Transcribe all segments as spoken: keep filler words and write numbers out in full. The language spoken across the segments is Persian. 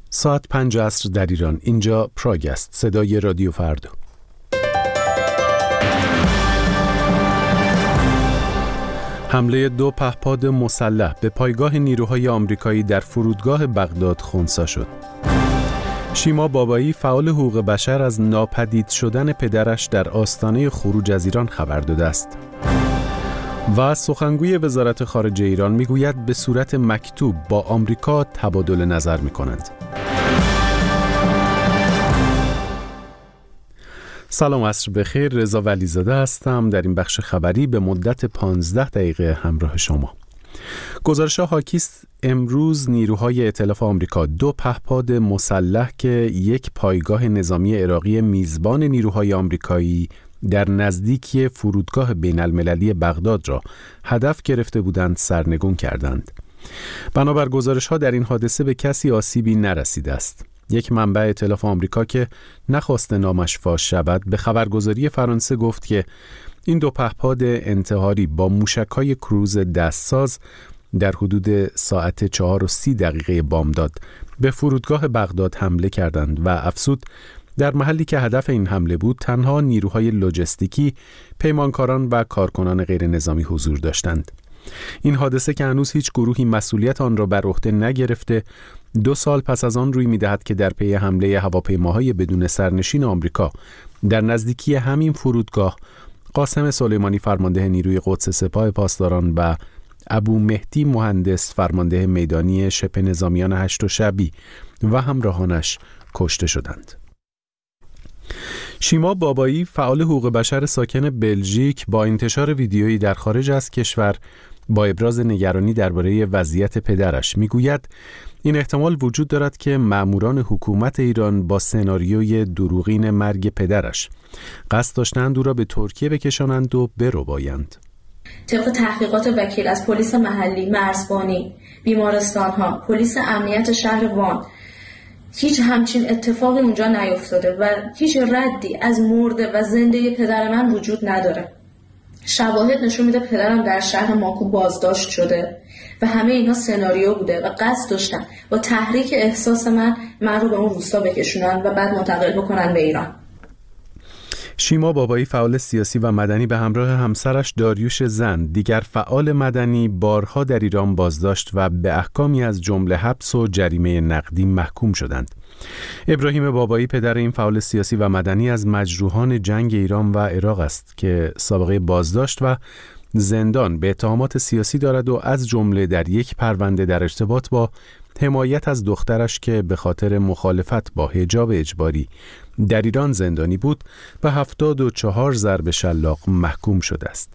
ساعت پنج عصر در ایران. اینجا پراگ است، صدای رادیو فردا. حمله دو پهپاد مسلح به پایگاه نیروهای آمریکایی در فرودگاه بغداد خنثی شد. شیما بابایی فعال حقوق بشر از ناپدید شدن پدرش در آستانه خروج از ایران خبر داده است. و سخنگوی وزارت خارجه ایران میگوید به صورت مکتوب با آمریکا تبادل نظر میکنند. سلام، عصر بخیر. رضا ولیزاده هستم. در این بخش خبری به مدت پانزده دقیقه همراه شما. گزارش‌ها حاکی است امروز نیروهای ائتلاف آمریکا دو پهپاد مسلح که یک پایگاه نظامی عراقی میزبان نیروهای آمریکایی در نزدیکی فرودگاه بین المللی بغداد را هدف گرفته بودند سرنگون کردند. بنابر گزارش‌ها در این حادثه به کسی آسیبی نرسیده است. یک منبع ائتلاف آمریکا که نخواست نامش فاش شود به خبرگزاری فرانسه گفت که این دو پهپاد انتحاری با موشک‌های کروز دستساز در حدود ساعت چهار و سی دقیقه بامداد به فرودگاه بغداد حمله کردند و افزود در محلی که هدف این حمله بود تنها نیروهای لوجستیکی، پیمانکاران و کارکنان غیر نظامی حضور داشتند. این حادثه که هنوز هیچ گروهی مسئولیت آن را بر عهده نگرفته، دو سال پس از آن روی می‌دهد که در پی حمله هواپیماهای بدون سرنشین آمریکا در نزدیکی همین فرودگاه قاسم سلیمانی فرمانده نیروی قدس سپاه پاسداران و ابو مهدی مهندس فرمانده میدانی شبه نظامیان هشت شبی و همراهانش کشته شدند. شیما بابایی فعال حقوق بشر ساکن بلژیک با انتشار ویدیویی در خارج از کشور با ابراز نگرانی درباره وضعیت پدرش میگوید این احتمال وجود دارد که مأموران حکومت ایران با سناریوی دروغین مرگ پدرش قصد داشتند او را به ترکیه بکشانند و بربایند. طبق تحقیقات وکیل از پلیس محلی، مرزبانی، بیمارستان‌ها، پلیس امنیت شهر وان، هیچ همچین اتفاقی اونجا نیفتاده و هیچ ردی از مرده و زنده پدر من وجود نداره. شواهد نشون میده پدرم در شهر ماکو بازداشت شده و همه اینا سناریو بوده و قصد داشتن با تحریک احساس من من رو به اون روستا بکشونن و بعد منتقل بکنن به ایران. شیما بابایی فعال سیاسی و مدنی به همراه همسرش داریوش زن، دیگر فعال مدنی، بارها در ایران بازداشت و به احکامی از جمله حبس و جریمه نقدی محکوم شدند. ابراهیم بابایی پدر این فعال سیاسی و مدنی از مجروحان جنگ ایران و عراق است که سابقه بازداشت و زندان به اتهامات سیاسی دارد و از جمله در یک پرونده در ارتباط با حمایت از دخترش که به خاطر مخالفت با حجاب اجباری در ایران زندانی بود و هفتاد و چهار ضرب شلاق محکوم شده است.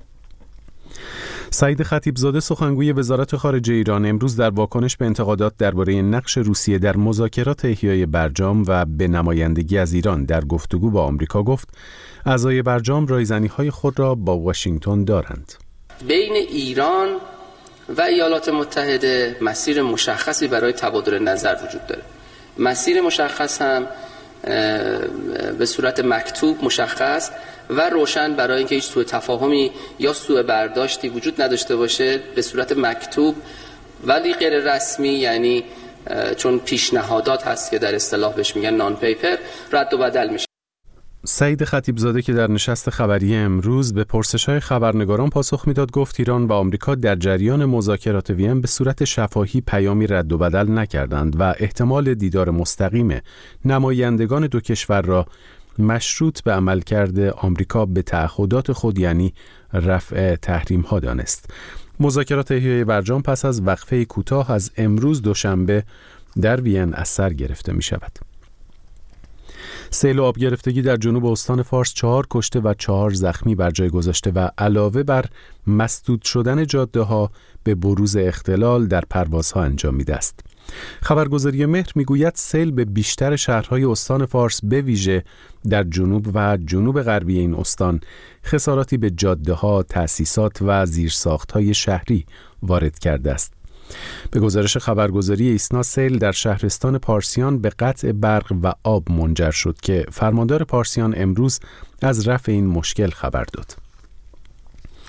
سعید خطیبزاده سخنگوی وزارت خارجه ایران امروز در واکنش به انتقادات درباره نقش روسیه در مذاکرات احیای برجام و به نمایندگی از ایران در گفتگو با آمریکا گفت اعضای برجام رایزنی‌های خود را با واشنگتن دارند. بین ایران و ایالات متحده مسیر مشخصی برای تبادل نظر وجود داره. مسیر مشخص هم به صورت مکتوب مشخص و روشن برای اینکه هیچ سوء تفاهمی یا سوء برداشتی وجود نداشته باشه به صورت مکتوب ولی غیر رسمی، یعنی چون پیشنهادات هست که در اصطلاح بهش میگن نان پیپر، رد و بدل میشه. سعید خطیبزاده که در نشست خبری امروز به پرسش‌های خبرنگاران پاسخ میداد گفت ایران و آمریکا در جریان مذاکرات وین به صورت شفاهی پیامی رد و بدل نکردند و احتمال دیدار مستقیم نمایندگان دو کشور را مشروط به عملکرد آمریکا به تعهدات خود یعنی رفع تحریم‌ها دانست. مذاکرات احیای برجام پس از وقفه کوتاه از امروز دوشنبه در وین از سر گرفته می‌شود. سیل و آب گرفتگی در جنوب استان فارس چهار کشته و چهار زخمی بر جای گذاشته و علاوه بر مسدود شدن جاده‌ها به بروز اختلال در پروازها انجام میده است. خبرگزاری مهر میگوید سیل به بیشتر شهرهای استان فارس به ویژه در جنوب و جنوب غربی این استان خساراتی به جاده‌ها، تأسیسات و زیرساخت‌های شهری وارد کرده است. به گزارش خبرگزاری ایسنا سیل در شهرستان پارسیان به قطع برق و آب منجر شد که فرماندار پارسیان امروز از رفع این مشکل خبر داد.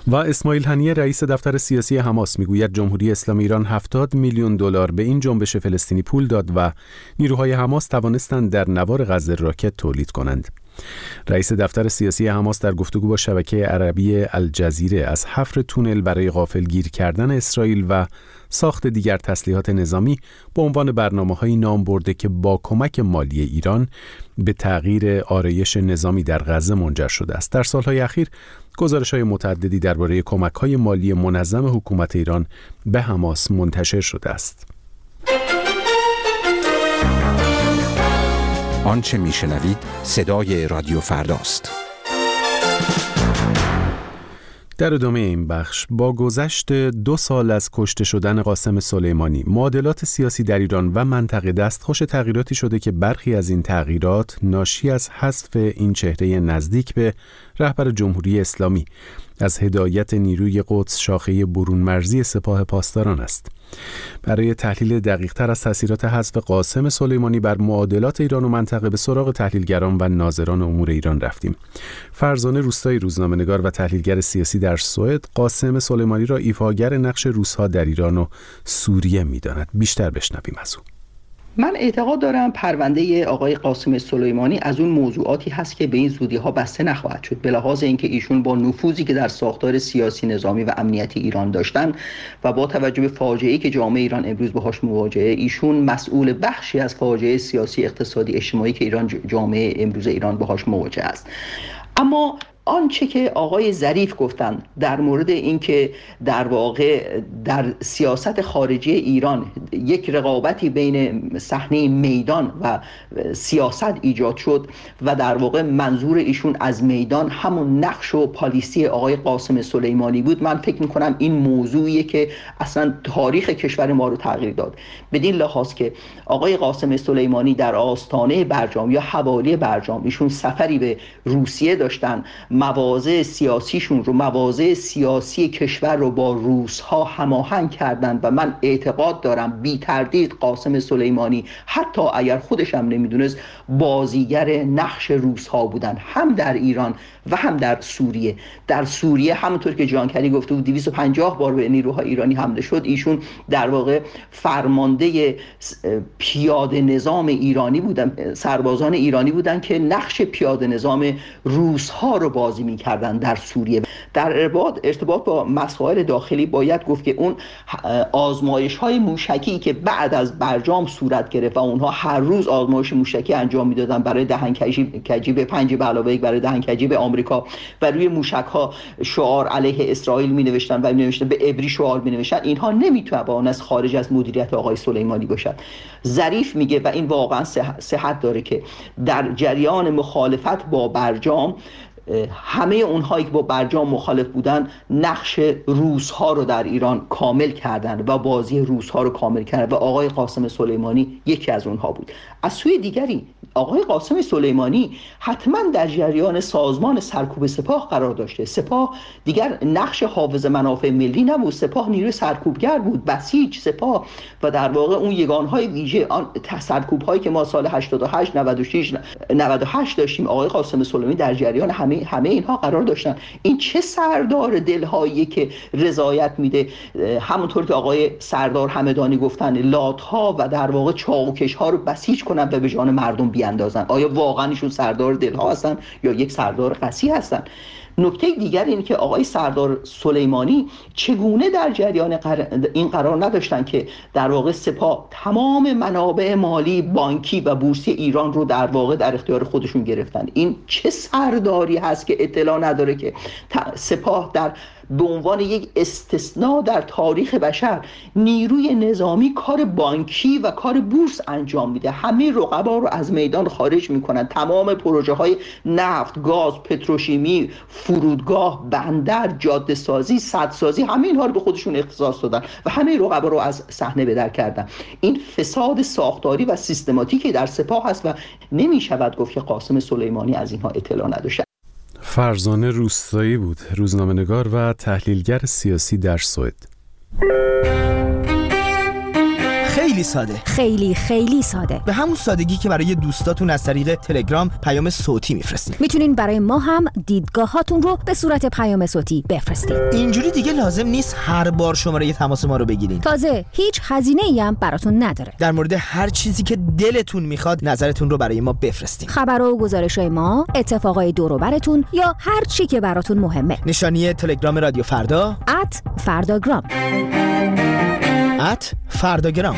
و اسماعیل هنیه رئیس دفتر سیاسی حماس میگوید جمهوری اسلامی ایران هفتاد میلیون دلار به این جنبش فلسطینی پول داد و نیروهای حماس توانستند در نوار غزه راکت تولید کنند. رئیس دفتر سیاسی حماس در گفتگو با شبکه عربی الجزیره از حفر تونل برای غافلگیر کردن اسرائیل و ساخت دیگر تسلیحات نظامی به عنوان برنامه‌هایی نام برده که با کمک مالی ایران به تغییر آرایش نظامی در غزه منجر شده است. در سالهای اخیر گزارش‌های متعددی درباره کمک‌های مالی منظم حکومت ایران به حماس منتشر شده است. آنچه میشنوید صدای رادیو فرداست. در ادامه این بخش با گذشت دو سال از کشته شدن قاسم سلیمانی، معادلات سیاسی در ایران و منطقه دستخوش تغییراتی شده که برخی از این تغییرات ناشی از حذف این چهره نزدیک به رهبر جمهوری اسلامی از هدایت نیروی قدس شاخه برون مرزی سپاه پاسداران است. برای تحلیل دقیق‌تر از تأثیرات حذف قاسم سلیمانی بر معادلات ایران و منطقه به سراغ تحلیلگران و ناظران امور ایران رفتیم. فرزانه روستایی، روزنامه‌نگار و تحلیلگر سیاسی در سوئد، قاسم سلیمانی را ایفاگر نقش روس‌ها در ایران و سوریه می‌داند. بیشتر بشنویم از او. من اعتقاد دارم پرونده آقای قاسم سلیمانی از اون موضوعاتی هست که به این زودی ها بسته نخواهد شد، به لحاظ اینکه ایشون با نفوذی که در ساختار سیاسی، نظامی و امنیتی ایران داشتن و با توجه به فاجعه‌ای که جامعه ایران امروز باهاش مواجهه، ایشون مسئول بخشی از فاجعه سیاسی، اقتصادی، اجتماعی که ایران جامعه امروز ایران باهاش مواجه است. اما آنچه که آقای ظریف گفتن در مورد اینکه در واقع در سیاست خارجی ایران یک رقابتی بین صحنه میدان و سیاست ایجاد شد و در واقع منظور ایشون از میدان همون نقش و پالیسی آقای قاسم سلیمانی بود، من فکر میکنم این موضوعیه که اصلا تاریخ کشور ما رو تغییر داد. بدین لحاظ که آقای قاسم سلیمانی در آستانه برجام یا حوالی برجام ایشون سفری به روسیه داشتن، مواضع سیاسیشون رو، مواضع سیاسی کشور رو با روس‌ها هماهنگ کردند و من اعتقاد دارم بی تردید قاسم سلیمانی حتی اگر خودش هم نمیدونست بازیگر نقش روس‌ها بودن، هم در ایران و هم در سوریه. در سوریه همونطور که جانکری گفته بود دویست و پنجاه بار به نیروهای ایرانی حمله شد، ایشون در واقع فرمانده پیاده نظام ایرانی بودن، سربازان ایرانی بودن که نقش پیاده نظام روس‌ها رو بازی می‌کردن در سوریه. در ارتباط ارتباط با مسائل داخلی باید گفت که اون آزمایش‌های موشکی که بعد از برجام صورت گرفت و اونها هر روز آزمایش موشکی انجام می‌دادن برای دهن‌کجی به پنج به علاوه یک برای دهن‌کجی به آمریکا و روی موشک‌ها شعار علیه اسرائیل می‌نوشتن و می‌نوشتن به عبری شعار می‌نوشتن، اینها نمی‌تونه از خارج از مدیریت آقای سلیمانی باشد. ظریف میگه و این واقعا صحت داره که در جریان مخالفت با برجام همه اونهایی که با برجام مخالف بودن نقش روس‌ها رو در ایران کامل کردن و بازی روس‌ها رو کامل کردن و آقای قاسم سلیمانی یکی از اونها بود. از سوی دیگری آقای قاسم سلیمانی حتما در جریان سازمان سرکوب سپاه قرار داشته. سپاه دیگر نقش حافظ منافع ملی نبود، سپاه نیروی سرکوبگر بود، بسیج سپاه و در واقع اون یگانهای ویژه آن سرکوب‌هایی که ما سال هشتاد و هشت نود و شش نود و هشت داشتیم، آقای قاسم سلیمانی در جریان همه همه اینها قرار داشتن. این چه سردار دلهایی که رضایت میده، همونطور که آقای سردار همدانی گفتن، لات‌ها و در واقع چاقوکش‌ها رو بسیج کنن و به جان مردم بیاندازن. آیا واقعا ایشون سردار دلها هستن یا یک سردار قسی هستن؟ نکته دیگر اینه که آقای سردار سلیمانی چگونه در جریان این قرار نداشتن که در واقع سپاه تمام منابع مالی، بانکی و بورسی ایران رو در واقع در اختیار خودشون گرفتن. این چه سرداری هست که اطلاع نداره که سپاه در به عنوان یک استثناء در تاریخ بشر نیروی نظامی کار بانکی و کار بورس انجام میده، همه رقبا رو از میدان خارج میکنن، تمام پروژه های نفت، گاز، پتروشیمی، فرودگاه، بندر، جاده سازی، سدسازی، همه اینها رو به خودشون اختصاص دادن و همه رقبا رو از صحنه به در کردن. این فساد ساختاری و سیستماتیکی در سپاه هست و نمیشود گفت که قاسم سلیمانی از اینها اطلاع نداشته. فرزانه روستایی بود، روزنامه‌نگار و تحلیلگر سیاسی در سوئد. خیلی خیلی ساده، خیلی خیلی ساده، به همون سادگی که برای دوستاتون از طریق تلگرام پیام صوتی میفرستین. میتونین برای ما هم دیدگاهاتون رو به صورت پیام صوتی بفرستین. اینجوری دیگه لازم نیست هر بار شماره تماس ما رو بگیرین. تازه هیچ هزینه‌ای هم براتون نداره. در مورد هر چیزی که دلتون میخواد نظرتون رو برای ما بفرستین. خبر و گزارش‌های ما، اتفاقای دور و براتون یا هر چی که براتون مهمه. نشانی تلگرام رادیو فردا ات فرداگرام ات فرداگرام.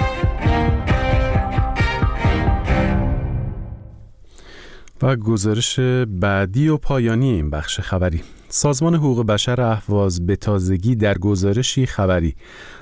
و گزارش بعدی و پایانی این بخش خبری. سازمان حقوق بشر اهواز به تازگی در گزارشی خبری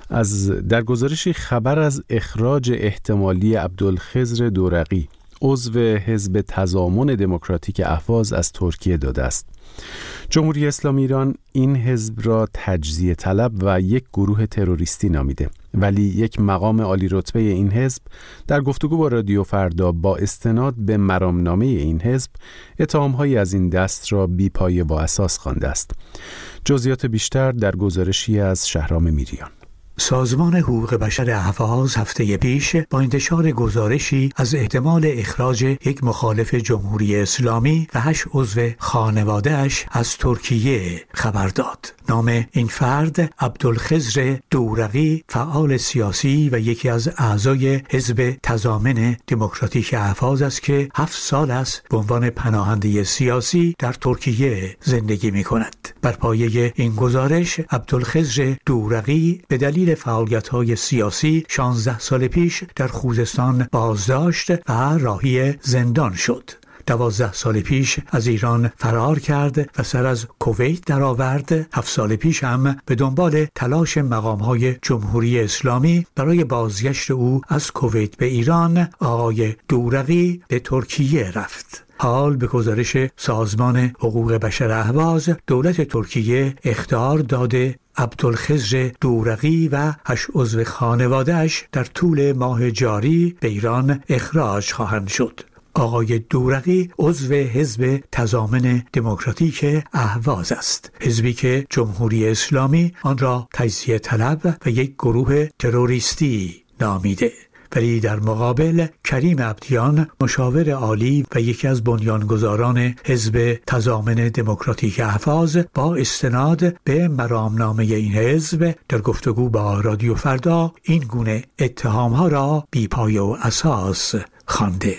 از در گزارشی خبر از اخراج احتمالی عبدالخضر دورقی عضو حزب تضامن دموکراتیک اهواز از ترکیه داده است. جمهوری اسلامی ایران این حزب را تجزیه طلب و یک گروه تروریستی نامیده، ولی یک مقام عالی رتبه این حزب در گفتگو با رادیو فردا با استناد به مرامنامه این حزب اتهام‌هایی از این دست را بی‌پایه با اساس خوانده است. جزئیات بیشتر در گزارشی از شهرام میریان. سازمان حقوق بشر اهواز هفته پیش با انتشار گزارشی از احتمال اخراج یک مخالف جمهوری اسلامی و هشت عضو خانواده‌اش از ترکیه خبر داد. نام این فرد عبدالخضر دورقی فعال سیاسی و یکی از اعضای حزب تضامن دموکراتیک اهواز است که هفت سال است به عنوان پناهنده سیاسی در ترکیه زندگی می کند. بر پایه این گزارش عبدالخضر دورقی به دلیل فعالیت‌های سیاسی شانزده سال پیش در خوزستان بازداشت و راهی زندان شد. دوازده سال پیش از ایران فرار کرد و سر از کویت درآورد. هفت سال پیش هم به دنبال تلاش مقام‌های جمهوری اسلامی برای بازگشت او از کویت به ایران، آقای دورقی به ترکیه رفت. حال به گزارش سازمان حقوق بشر اهواز دولت ترکیه اخطار داده عبدالخضر دورقی و هشت عضو خانواده‌اش در طول ماه جاری به ایران اخراج خواهند شد. آقای دورقی عضو حزب تضامن دموکراتیک اهواز است، حزبی که جمهوری اسلامی آن را تجزیه طلب و یک گروه تروریستی نامیده. ولی در مقابل کریم عبدیان مشاور عالی و یکی از بنیانگذاران حزب تضامن دموکراتیک اهواز با استناد به مرامنامه این حزب در گفتگو با رادیو فردا این گونه اتهام‌ها را بی‌پایه و اساس خوانده.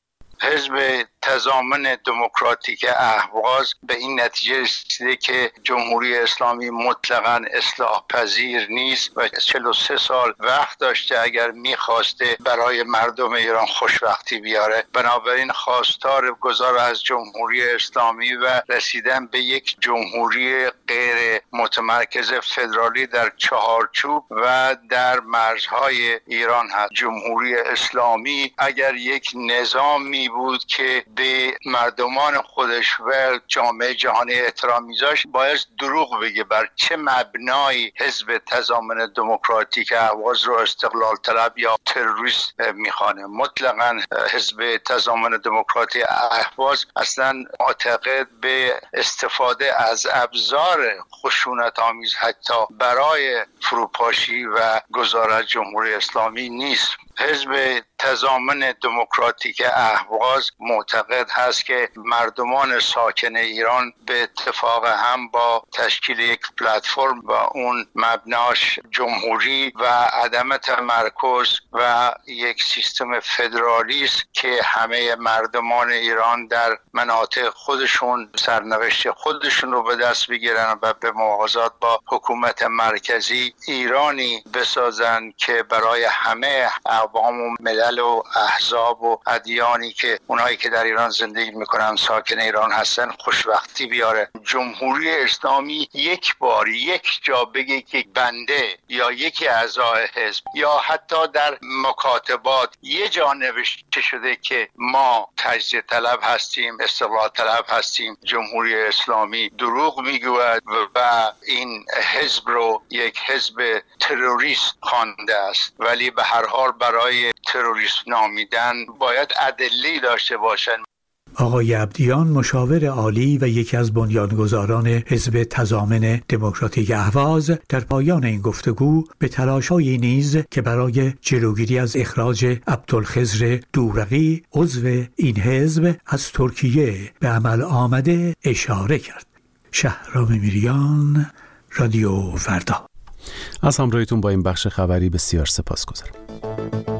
حزب تضامن دموکراتیک اهواز به این نتیجه رسیده که جمهوری اسلامی مطلقاً اصلاح پذیر نیست و چهل و سه سال وقت داشته اگر میخواسته برای مردم ایران خوشبختی بیاره. بنابراین خواستار گذار از جمهوری اسلامی و رسیدن به یک جمهوری غیر متمرکز فدرالی در چهارچوب و در مرزهای ایران هست. جمهوری اسلامی اگر یک نظامی بود که به مردمان خودش و جامعه جهانی احترام میذاشت، باید دروغ بگه بر چه مبنایی حزب تضامن دموکراتیک اهواز رو استقلال طلب یا تروریست میخوانه. مطلقاً حزب تضامن دموکراتیک اهواز اصلا معتقد به استفاده از ابزار خشونت آمیز حتی برای فروپاشی و گذار از جمهوری اسلامی نیست. حزب تضامن دموکراتیک اهواز معتقد هست که مردمان ساکن ایران به اتفاق هم با تشکیل یک پلتفرم و اون مبناش جمهوری و عدم تمرکز و یک سیستم فدرالی است که همه مردمان ایران در مناطق خودشون سرنوشت خودشون رو به دست بگیرن و به موازات با حکومت مرکزی ایرانی بسازن که برای همه اقوام و ملل و احزاب و ادیانی که اونایی که در ایران زندگی میکنن ساکن ایران هستن خوشبختی بیاره. جمهوری اسلامی یک بار یک جا بگه که بنده یا یکی اعضای حزب یا حتی در مکاتبات یه جا نوشته شده که ما تجزیه طلب هستیم، استقلال طلب هستیم، جمهوری اسلامی دروغ میگوید و این حزب رو یک حزب تروریست خوانده است. ولی به هر حال برای تروریست نامیدن باید ادله‌ای داشته باشن. آقای عبدیان مشاور عالی و یکی از بنیانگذاران حزب تضامن دموکراتیک اهواز در پایان این گفتگو به تلاش‌هایی نیز که برای جلوگیری از اخراج عبدالخضر دورقی عضو این حزب از ترکیه به عمل آمده اشاره کرد. شهرام میریان، رادیو فردا. از همراهیتون با این بخش خبری بسیار سپاسگزارم.